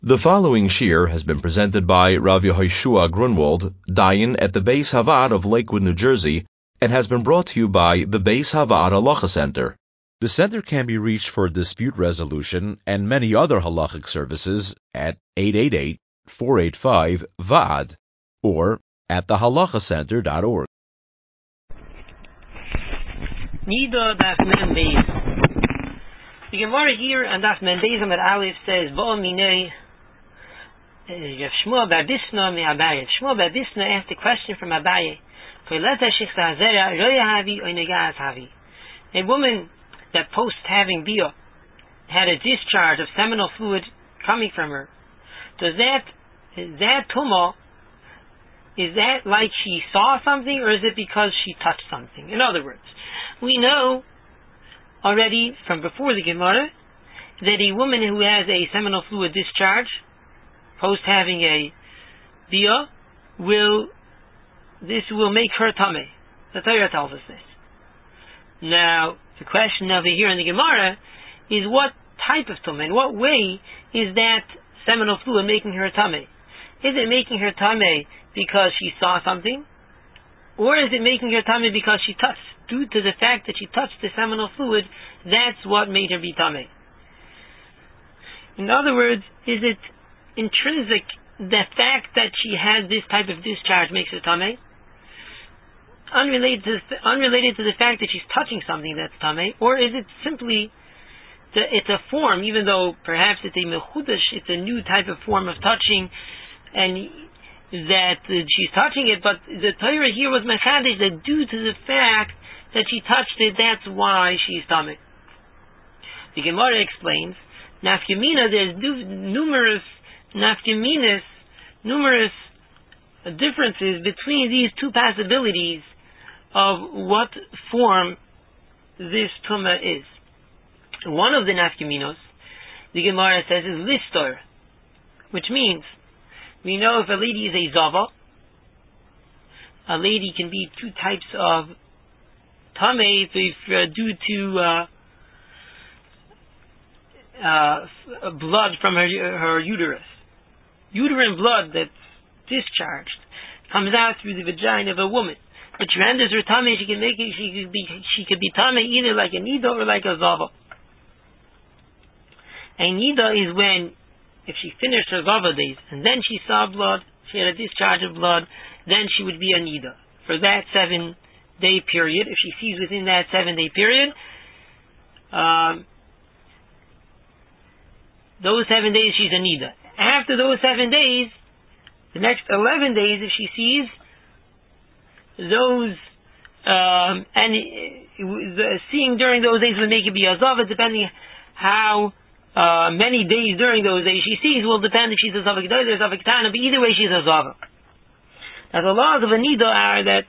The following shir has been presented by Rav Yehoshua Grunwald, Dayan at the Beis Havad of Lakewood, New Jersey, and has been brought to you by the Beis Havad Halacha Center. The center can be reached for dispute resolution and many other halachic services at 888-485-VAD or at thehalachacenter.org. Nida Daf Mem Beis. The Gemara here and Daf Mem Beis Amar Aleph says, Bo Minei Shmuel bar Bisna mi Abaye. Shmuel bar Bisna asked a question from Abaye. A woman that post having bia had a discharge of seminal fluid coming from her. Does that tumah, is that like she saw something, or is it because she touched something? In other words, we know already from before the Gemara that a woman who has a seminal fluid discharge post having a bia will make her tameh. The Torah tells us this. Now, the question over here in the Gemara is what type of tameh, in what way is that seminal fluid making her tameh? Is it making her tameh because she saw something? Or is it making her tameh because she touched? Due to the fact that she touched the seminal fluid, that's what made her be tameh. In other words, is it intrinsic, the fact that she has this type of discharge makes her tameh? Unrelated to the fact that she's touching something that's tameh, or is it simply it's a form, even though perhaps it's a mechudash, it's a new type of form of touching, and that she's touching it, but the Torah here was mechadish that due to the fact that she touched it, that's why she's tameh. The Gemara explains, nafkamina, there's numerous nafkaminas, numerous differences between these two possibilities of what form this tumah is. One of the nafkaminos, the Gemara says, is listor, which means we know if a lady is a zava, a lady can be two types of tameh if due to blood from her uterus. Uterine blood that's discharged comes out through the vagina of a woman, which renders her tameh. She could be tameh either like a nida or like a zava. A nida is when, if she finished her zava days and then she saw blood, she had a discharge of blood, then she would be a nida for that 7-day period. If she sees within that 7-day period, those 7 days she's a nida. After those 7 days, the next 11 days, if she sees those, seeing during those days will make it be a zava, depending how many days during those days she sees will depend if she's a zava g'dolah or zava k'tana, but either way she's a zava. Now the laws of a nida are that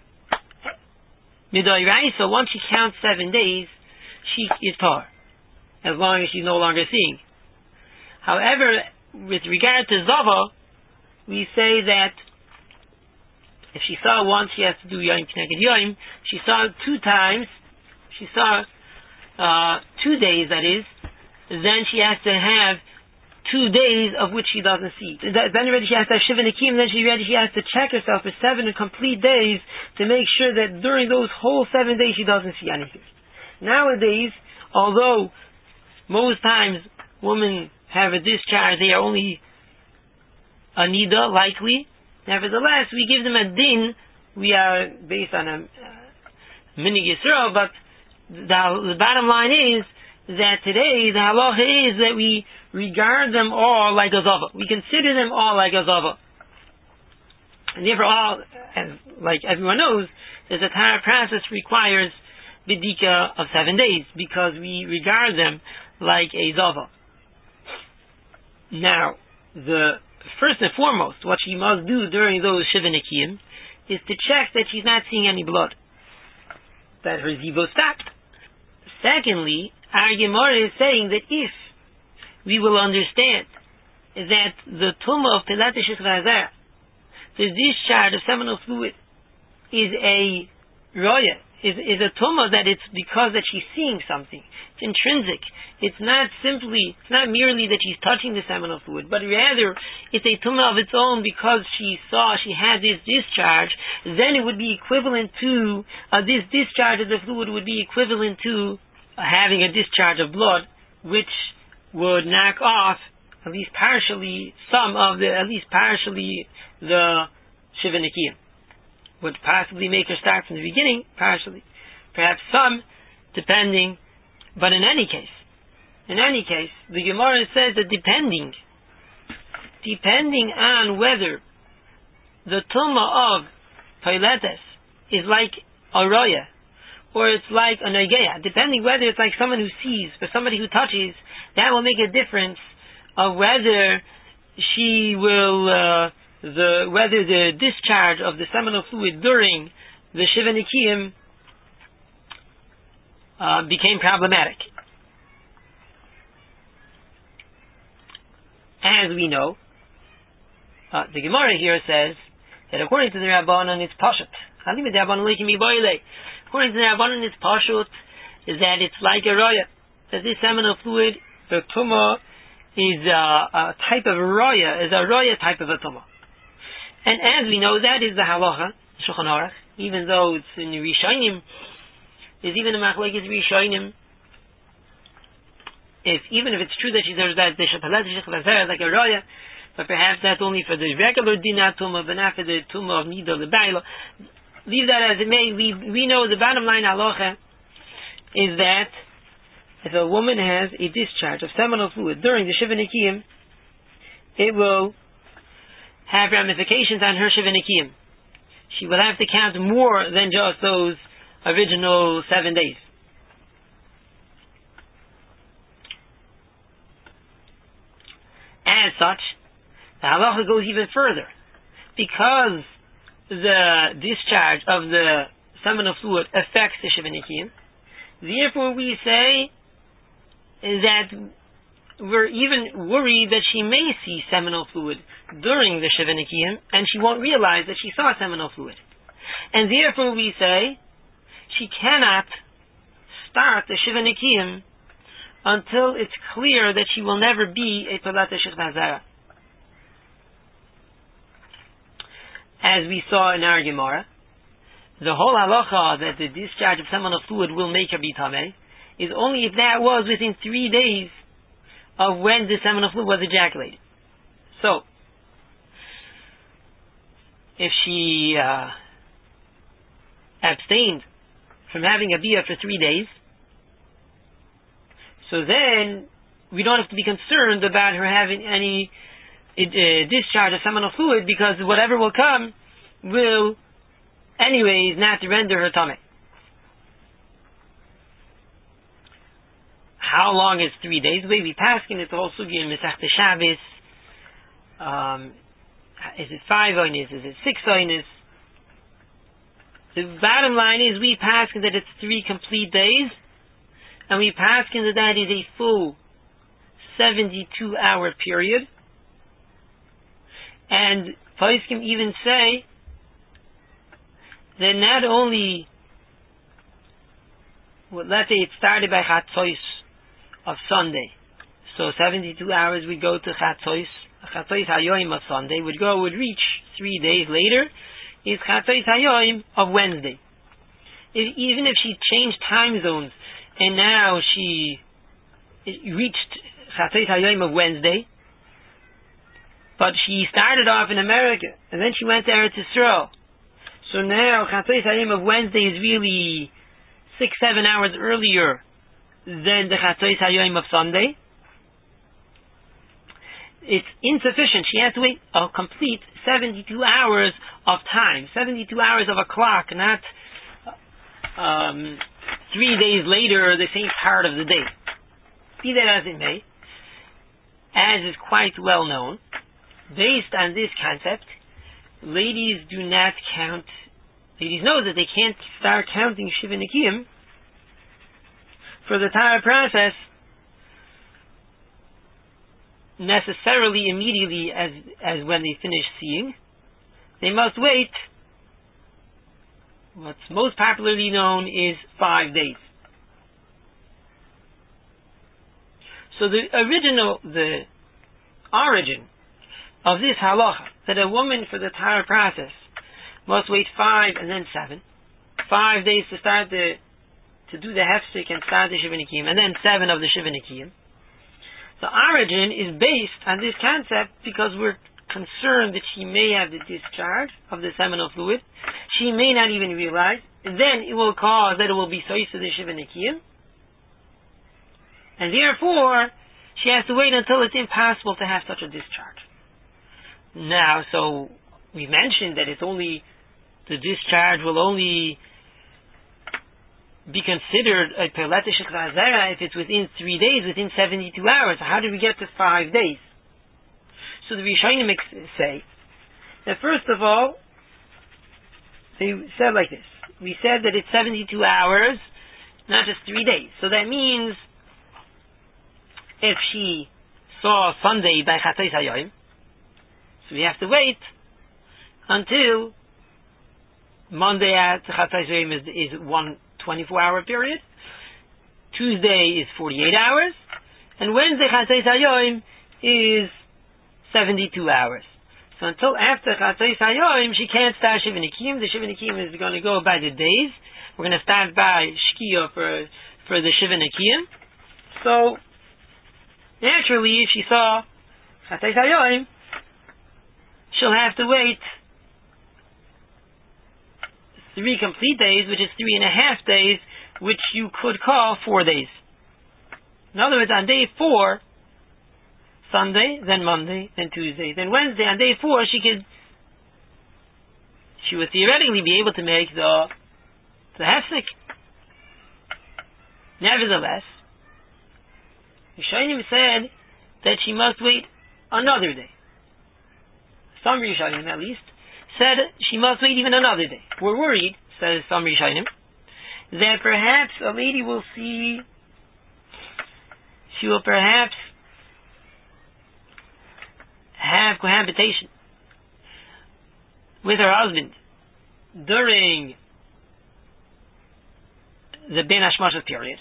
midai raisa, once she counts 7 days, she is tar, as long as she's no longer seeing. However, with regard to zava, we say that if she saw once, she has to do Yom K'neged Yom. She saw 2 times, she saw 2 days, that is, then she has to have 2 days of which she doesn't see. Then already she has to have Shiva Nikim, then she has to check herself for 7 complete days to make sure that during those whole 7 days she doesn't see anything. Nowadays, although most times women have a discharge, they are only a nida, likely. Nevertheless, we give them a din. We are based on a minig Yisrael, but the bottom line is that today the halacha is that we regard them all like a zava. We consider them all like a zava. And therefore all, like everyone knows, the entire process requires bidika of 7 days, because we regard them like a zava. Now, the first and foremost, what she must do during those Shiva Nikiyim is to check that she's not seeing any blood, that her zivo stopped. Secondly, our Gemara is saying that if we will understand that the tumah of Pilat Shechrazah, the discharge of seminal fluid, is a roya, is a tumah that it's because that she's seeing something. It's intrinsic. It's not merely that she's touching the seminal fluid, but rather it's a tumah of its own because she had this discharge. Then it would be equivalent to, this discharge of the fluid would be equivalent to having a discharge of blood, which would knock off at least partially the Shiva Nikiyim. Would possibly make her start from the beginning, partially. Perhaps some, depending. But in any case, the Gemara says that depending on whether the Tumah of Toiletes is like a Roya, or it's like a Negeya, depending whether it's like someone who sees, or somebody who touches, that will make a difference of whether she will, whether the discharge of the seminal fluid during the Shiva Nikiyim became problematic. As we know, the Gemara here says that according to the Rabbanan it's Pashut. According to the Rabbanan it's Pashut, is that it's like a Roya. That this seminal fluid, the Tumah, is a type of Roya, is a Roya type of a Tumah. And as we know, that is the halacha, Shulchan Aruch, even though it's in Rishonim, is even a machlekes Rishonim. Even if it's true that she says that the Shapalat is like a Roya, but perhaps that's only for the regular Dinah Tumah, but not for the Tumah of Nidal the Baila. Leave that as it may. We know the bottom line halacha is that if a woman has a discharge of seminal fluid during the Shiva Nikiyim, it will have ramifications on her Shiva Nikiyim. She will have to count more than just those original 7 days. As such, the halacha goes even further. Because the discharge of the seminal fluid affects the Shiva Nikiyim, therefore we say that we're even worried that she may see seminal fluid during the Shiva Nikiyim, and she won't realize that she saw seminal fluid. And therefore we say she cannot start the Shiva Nikiyim until it's clear that she will never be a Palata Shechna Zara. As we saw in our Gemara, the whole halacha that the discharge of seminal fluid will make her be Tameh is only if that was within 3 days of when the seminal fluid was ejaculated. So, if she abstained from having a bia for 3 days, so then we don't have to be concerned about her having any discharge of seminal fluid, because whatever will come will anyways not render her tameh. How long is 3 days? The way we pass in it's also in Masechta Shabbos. Is it 5 oines? Is it 6 oines? The bottom line is we pass in that it's 3 complete days, and we pass in that is a full 72-hour period. And Poskim even say that not only, let's say it started by Chatzois of Sunday, so 72 hours would go to Chatzois Hayoim of Sunday, would reach 3 days later, is Chatzois Hayoim of Wednesday. Even if she changed time zones, and now she reached Chatzois Hayoim of Wednesday, but she started off in America, and then she went to Eretz Yisrael. So now, Chatzois Hayoim of Wednesday is really 6-7 hours earlier than the Chatzois Hayoim of Sunday. It's insufficient. She has to wait a complete 72 hours of time, 72 hours of a clock, not 3 days later, the same part of the day. Be that as it may, as is quite well known, based on this concept, ladies know that they can't start counting Shiva Nikiyim for the entire process necessarily immediately as when they finish seeing. They must wait what's most popularly known is 5 days. So the origin of this halacha, that a woman for the entire process must wait 5 and then 7. 5 days to start to do the hefsek and start the Shiva Nikiyim, and then 7 of the Shiva Nikiyim. The origin is based on this concept because we're concerned that she may have the discharge of the seminal fluid. She may not even realize. Then it will cause that it will be sois to the Shiva Nikiyim. And therefore, she has to wait until it's impossible to have such a discharge. Now, so we mentioned that it's only, the discharge will only be considered a Perleta Shekrazera if it's within 3 days, within 72 hours. How did we get to 5 days? So the Rishonim say that first of all, they said like this. We said that it's 72 hours, not just 3 days. So that means if she saw Sunday by Chatzos Hayom, so we have to wait until Monday at Chatzos Hayom is 1 24-hour period. Tuesday is 48 hours. And Wednesday Chatzos Hayom is 72 hours. So until after Chatzos Hayom, she can't start Shiva Nikiyim. The Shiva Nikiyim is going to go by the days. We're going to start by Shkia for the Shiva Nikiyim. So, naturally, if she saw Chatzos Hayom, she'll have to wait 3 complete days, which is 3.5 days, which you could call 4 days. In other words, on day 4, Sunday, then Monday, then Tuesday, then Wednesday, on day 4, she would theoretically be able to make the hefsek. Nevertheless, Rishonim said that she must wait another day. Some Rishonim, at least, said she must wait even another day. We're worried, says some Rishonim, that perhaps a lady will see, she will perhaps have cohabitation with her husband during the Ben Hashmashas period,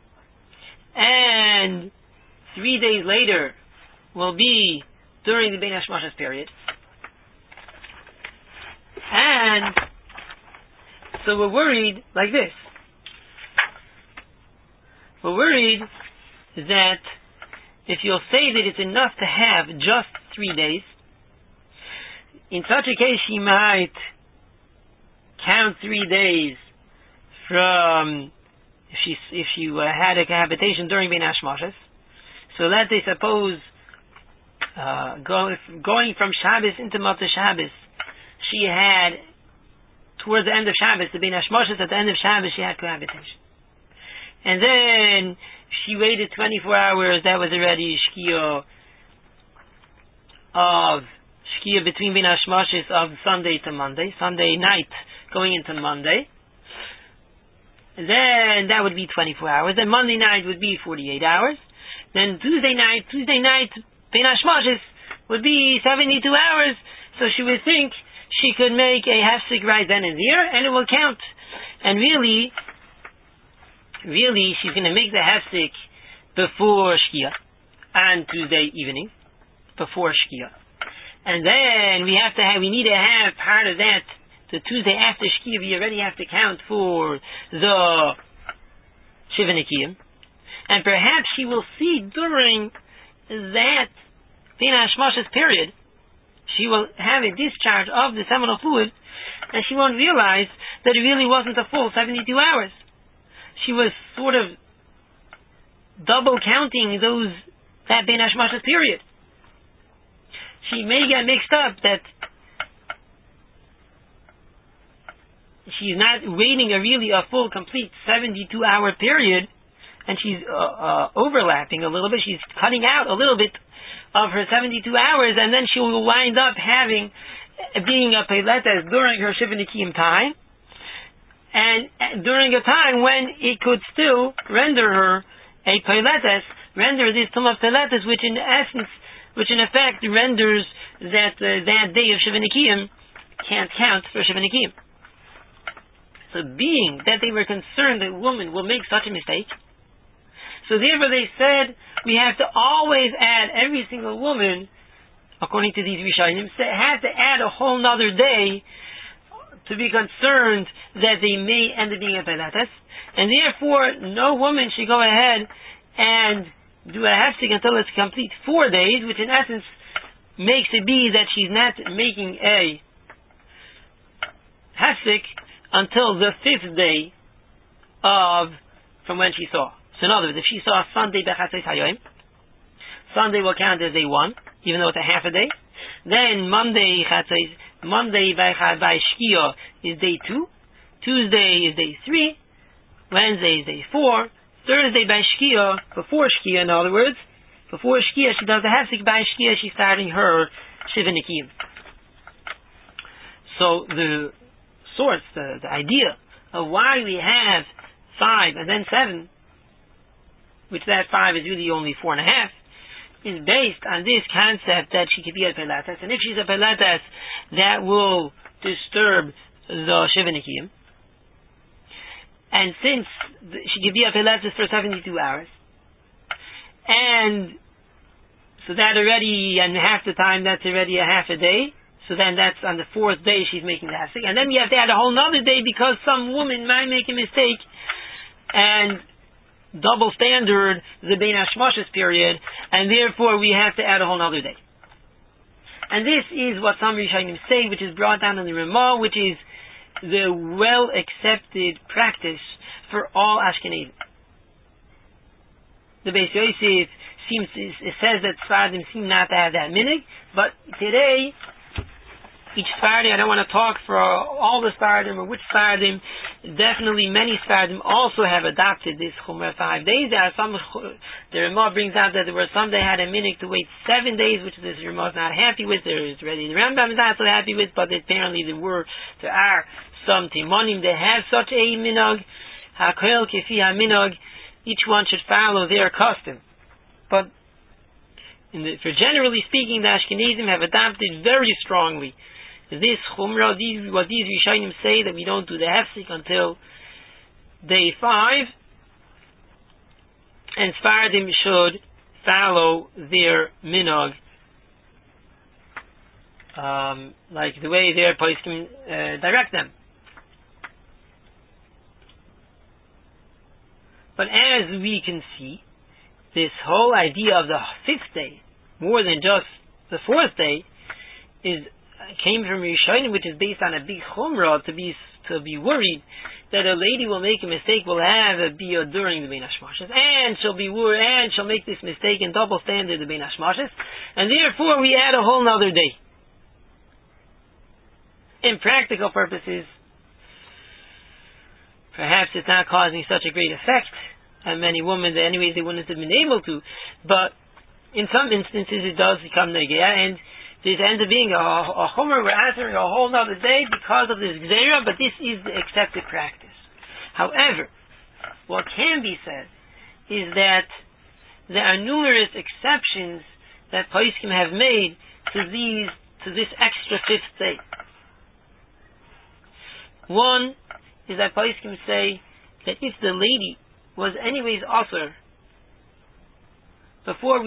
and 3 days later will be during the Ben Hashmashas period. And so we're worried like this. We're worried that if you'll say that it's enough to have just 3 days, in such a case she might count 3 days from if she had a cohabitation during Ben Hashmashas. So let's say suppose going from Shabbos into Motzei Shabbos, she had, towards the end of Shabbos, the Ben Hashmashas, at the end of Shabbos, she had cohabitation. And then she waited 24 hours, that was already Shkia between Ben Hashmashas of Sunday to Monday, Sunday night going into Monday. And then that would be 24 hours. Then Monday night would be 48 hours. Then Tuesday night, Ben Hashmashas would be 72 hours. So she would think she could make a hefsek right then and there, and it will count. And really, she's going to make the hefsek before Shkia on Tuesday evening, before Shkia. And then we need to have part of that, the Tuesday after Shkia, we already have to count for the Shiva Nikiyim. And perhaps she will see during that Ben Hashmashas period, she will have a discharge of the seminal fluid, and she won't realize that it really wasn't a full 72 hours. She was sort of double counting that Ben Hashmashas period. She may get mixed up that she's not waiting a full, complete 72-hour period, and she's overlapping a little bit. She's cutting out a little bit of her 72 hours, and then she will wind up being a Peiletes during her Shiva Nikiyim time, and during a time when it could still render her a Peiletes, render this Tumah Peiletes, which in effect renders that day of Shiva Nikiyim can't count for Shiva Nikiyim. So So being that they were concerned that women will make such a mistake, so therefore they said, we have to always add every single woman, according to these Rishonim, have to add a whole nother day to be concerned that they may end up being a Pilates, and therefore no woman should go ahead and do a hefsek until it's complete 4 days, which in essence makes it be that she's not making a hefsek until the 5th day from when she saw. So in other words, if she saw Sunday Bechatzos Hayoim, Sunday will count as day 1, even though it's a half a day. Then Monday by Shkia is day 2, Tuesday is day 3, Wednesday is day 4, Thursday by Shkia, before Shkia in other words, before Shkia she does the hefsek, by Shkia she's starting her Shiva Nikiyim. So the source, the idea of why we have 5 and then 7, which that 5 is really only 4.5, is based on this concept that she could be a Pilates, and if she's a Pilates, that will disturb the Shiva Nikiyim. And since she could be a Pilates for 72 hours, and so that already, and half the time that's already a half a day, so then that's on the 4th day she's making the hefsek, and then we have to add a whole nother day because some woman might make a mistake, and double standard the Bein Hashmashos period, and therefore we have to add a whole nother day. And this is what some Rishonim say, which is brought down in the Ramah, which is the well-accepted practice for all Ashkenazim. The Beis Yosef says that Sfardim seem not to have that minig, but today, each Sfardim, I don't want to talk for all the Sfardim or which Sfardim, definitely many Sfardim also have adopted this Chumrah 5 days. There are some, the Ramah brings out that there were some that had a minig to wait 7 days, which this Ramah is not happy with. There is already the Rambam is not so happy with, but apparently there are some Timonim that have such a minog, HaKol Kefi HaMinog, each one should follow their custom. But for generally speaking, the Ashkenazim have adopted very strongly this Chumrah, what these Rishonim say, that we don't do the hefsek until day 5, and Sfardim should follow their minog, like the way their poskim direct them. But as we can see, this whole idea of the 5th day, more than just the 4th day, came from Rishonim, which is based on a big chumrah to be worried that a lady will make a mistake, will have a biyah during the Bein Hashmashos, and she'll be worried, and she'll make this mistake and double standard the Bein Hashmashos, and therefore we add a whole nother day. In practical purposes, perhaps it's not causing such a great effect on many women that anyways they wouldn't have been able to, but in some instances it does become negea, and this ends up being a chomer. We're answering a whole other day because of this gzeira, but this is the accepted practice. However, what can be said is that there are numerous exceptions that poskim have made to this extra 5th day. One is that poskim say that if the lady was anyways usher before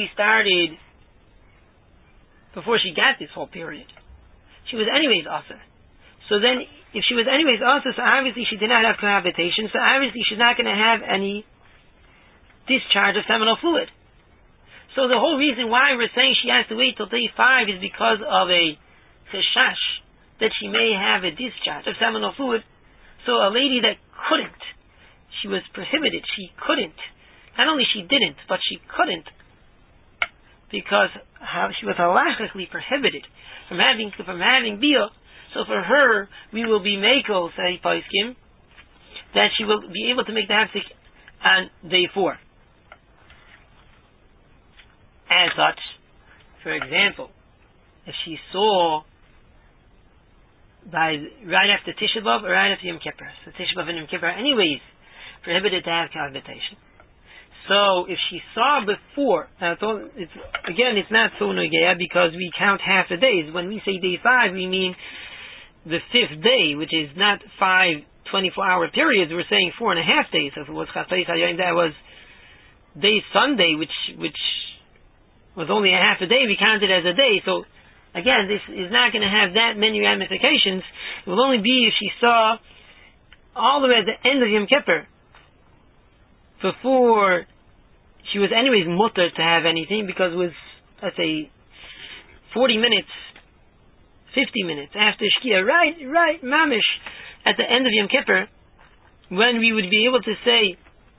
she got this whole period, she was anyways usher. So then, if she was anyways usher, so obviously she did not have cohabitation, so obviously she's not going to have any discharge of seminal fluid. So the whole reason why we're saying she has to wait till day 5 is because of a cheshash that she may have a discharge of seminal fluid. So a lady that couldn't, she was prohibited, she couldn't, not only she didn't, but she couldn't, because she was halachically prohibited from having biyah. So for her, we will be mekel, say poskim, that she will be able to make the hefsek on day 4. As such, for example, if she saw right after Tisha B'Av or right after Yom Kippur, so Tisha B'Av and Yom Kippur are anyways prohibited to have cohabitation. So if she saw before, it's not so negea because we count half the days. When we say day 5, we mean the 5th day, which is not 5 24-hour periods, we're saying 4.5 days. So if it was Chatzos Hayom, that was day Sunday, which was only a half a day, we counted as a day. So again, this is not going to have that many ramifications. It will only be if she saw all the way at the end of Yom Kippur, before she was anyways mutter to have anything, because it was, let's say, 40 minutes, 50 minutes after Shkia, right, mamish, at the end of Yom Kippur, when we would be able to say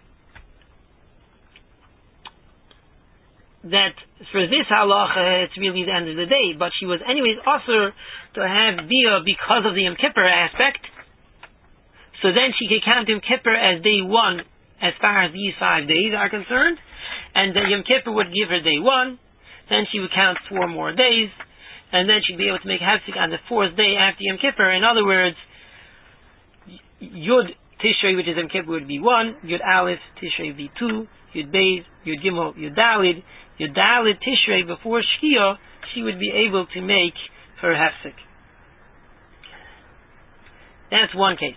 that for this halacha it's really the end of the day, but she was anyways also to have bia because of the Yom Kippur aspect, so then she could count Yom Kippur as day one as far as these 5 days are concerned, and the Yom Kippur would give her day one, then she would count 4 more days, and then she'd be able to make hefsek on the 4th day after Yom Kippur. In other words, Yud Tishrei, which is Yom Kippur, would be 1, Yud Aleph Tishrei would be 2, Yud Beis, Yud Gimel, Yud Dalid, Yud Dalid Tishrei before Shkia, she would be able to make her hefsek. That's one case.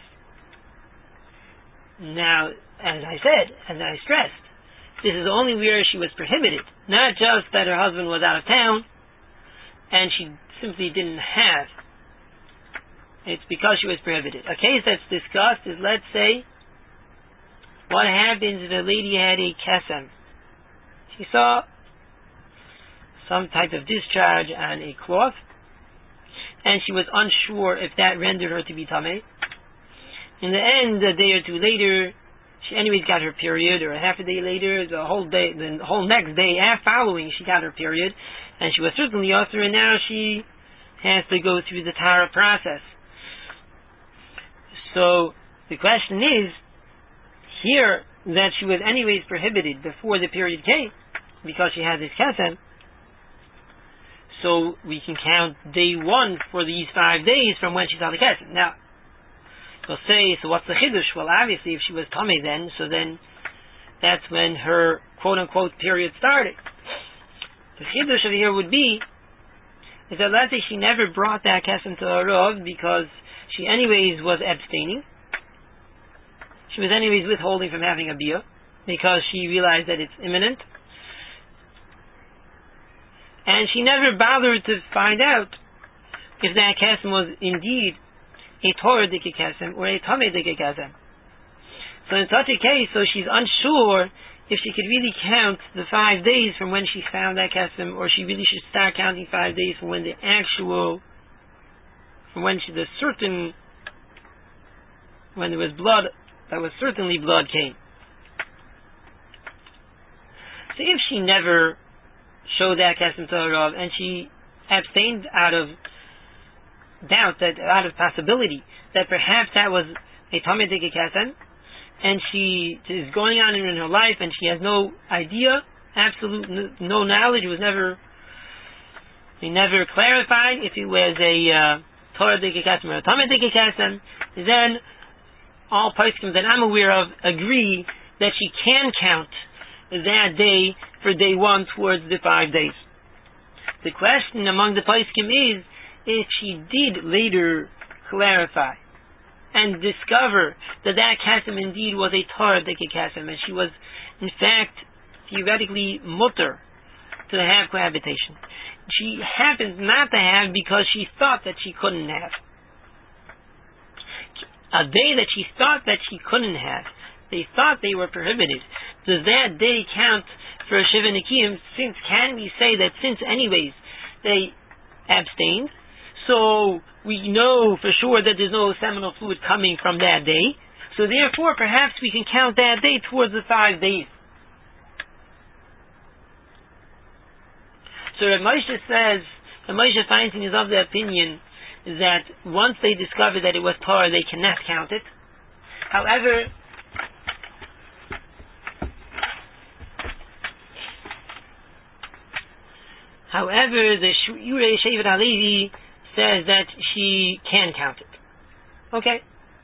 Now, as I said, as I stressed, this is only where she was prohibited. Not just that her husband was out of town and she simply didn't have. It's because she was prohibited. A case that's discussed is, let's say, what happens if a lady had a kesem. She saw some type of discharge on a cloth, and she was unsure if that rendered her to be tameh. In the end, a day or two later, she anyways got her period, or a half a day later, the whole next day following, she got her period, and she was certainly usher, and now she has to go through the Tara process. So the question is here that she was anyways prohibited before the period came because she had this kesem. So we can count day one for these 5 days from when she saw the kesem. Now, we'll say, so what's the chiddush? Well, obviously, if she was tummy then, so then that's when her quote-unquote period started. The chiddush over here would be is that let's say she never brought that kesem to her Rav because she anyways was abstaining. She was anyways withholding from having a bia because she realized that it's imminent. And she never bothered to find out if that kesem was indeed a Torah dike kesem or a Tameh dike kesem. So in such a case, so she's unsure if she could really count the 5 days from when she found that kesem, or she really should start counting 5 days from when when there was blood, that was certainly blood came. So if she never showed that kesem to her Rav, and she abstained out of doubt, that out of possibility that perhaps that was a Tameh dike kesem, and she is going on in her life and she has no idea, absolute no knowledge, they never clarified if it was a Torah dike kesem or a Tameh dike kesem, then all poskim that I'm aware of agree that she can count that day for day one towards the 5 days. The question among the poskim is if she did later clarify and discover that kesem indeed was a Torah dike kesem, and she was in fact theoretically mutter to have cohabitation. She happens not to have because she thought that she couldn't have. A day that she thought that she couldn't have, they thought they were prohibited. Does that day count for a Shiva Nikiyim? Since can we say that since anyways they abstained, so we know for sure that there's no seminal fluid coming from that day, so therefore perhaps we can count that day towards the 5 days. So Rav Moshe says, Rav Moshe Feinstein is of the opinion that once they discover that it was Torah, they cannot count it. However, the Yurei Shevet HaLevi says that she can count it. Okay.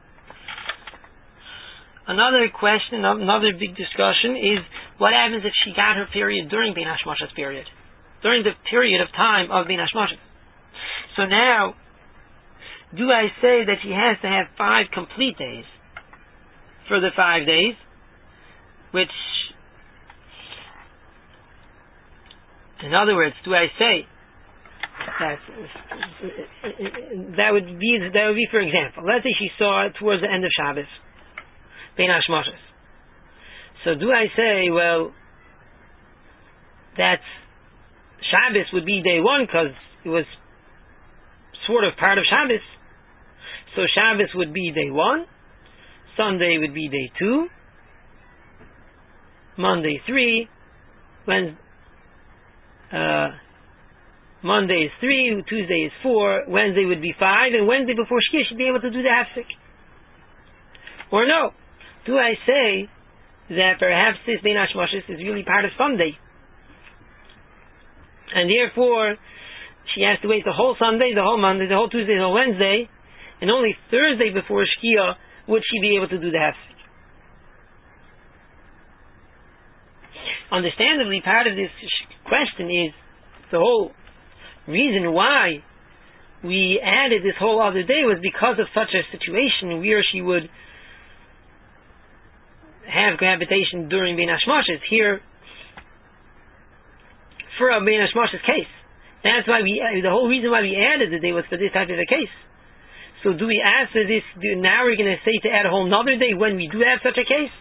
Another question, another big discussion is what happens if she got her period during Bein Hashmoshes period, during the period of time of Bein Hashmoshes. So now, do I say that she has to have 5 complete days, for the 5 days, which, in other words, do I say that would be, for example, let's say she saw it towards the end of Shabbos, Bein Hashmashos. So do I say, well, that's Shabbos would be day 1 because it was sort of part of Shabbos. So Shabbos would be day 1, Sunday would be day 2, Monday 3, Monday is 3, Tuesday is 4, Wednesday would be 5, and Wednesday before Shkia should be able to do the hafsik. Or no, do I say that perhaps this Bein Hashmashos is really part of Sunday, and therefore she has to wait the whole Sunday, the whole Monday, the whole Tuesday, the whole Wednesday, and only Thursday before Shkia would she be able to do the hafsik? Understandably, part of this question is the whole reason why we added this whole other day was because of such a situation where she would have cohabitation during Bein Hashmashos. Here, for a Bein Hashmashos case, that's why the whole reason why we added the day was for this type of a case. So do we answer this, now we're going to say to add a whole nother day when we do have such a case?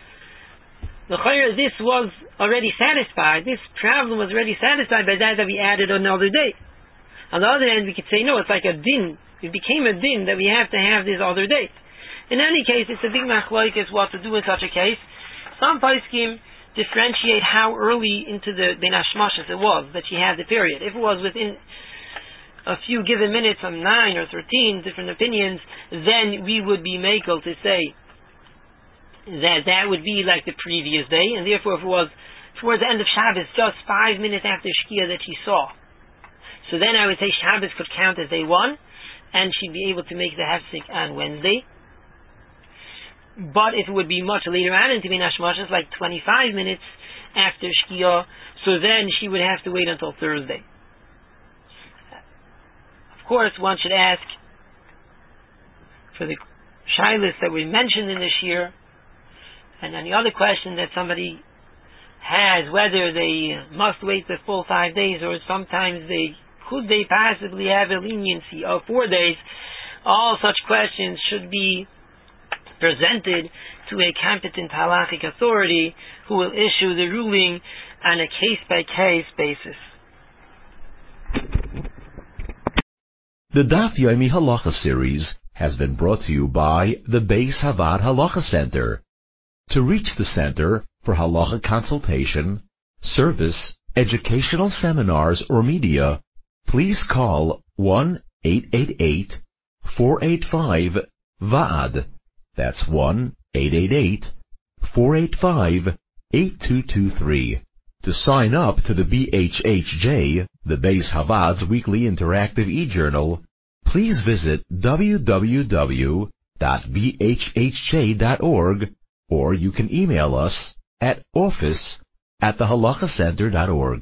This was already satisfied, this problem was already satisfied by that we added another day. On the other hand, we could say, no, it's like a din. It became a din that we have to have this other day. In any case, it's a big machlokes what to do in such a case. Some poskim differentiate how early into the Bein Hashmashos it was that she had the period. If it was within a few given minutes, from 9 or 13 different opinions, then we would be makel to say that would be like the previous day, and therefore if it was towards the end of Shabbos, just 5 minutes after Shkia that she saw, so then I would say Shabbos could count as day 1, and she'd be able to make the hafsik on Wednesday. But if it would be much later on into Bein Hashmashos, like 25 minutes after Shkia, so then she would have to wait until Thursday. Of course, one should ask for the shilas that we mentioned in this year, and any other question that somebody has, whether they must wait the full 5 days, or sometimes could they possibly have a leniency of 4 days. All such questions should be presented to a competent halachic authority who will issue the ruling on a case-by-case basis. The Daf Yomi Halacha series has been brought to you by the Beis Havad Halacha Center. To reach the center for halacha consultation, service, educational seminars, or media, please call 1-888-485-VAAD. That's 1-888-485-8223. To sign up to the BHHJ, the Beis Havad's weekly interactive e-journal, please visit www.bhhj.org, or you can email us at office@thehalachacenter.org.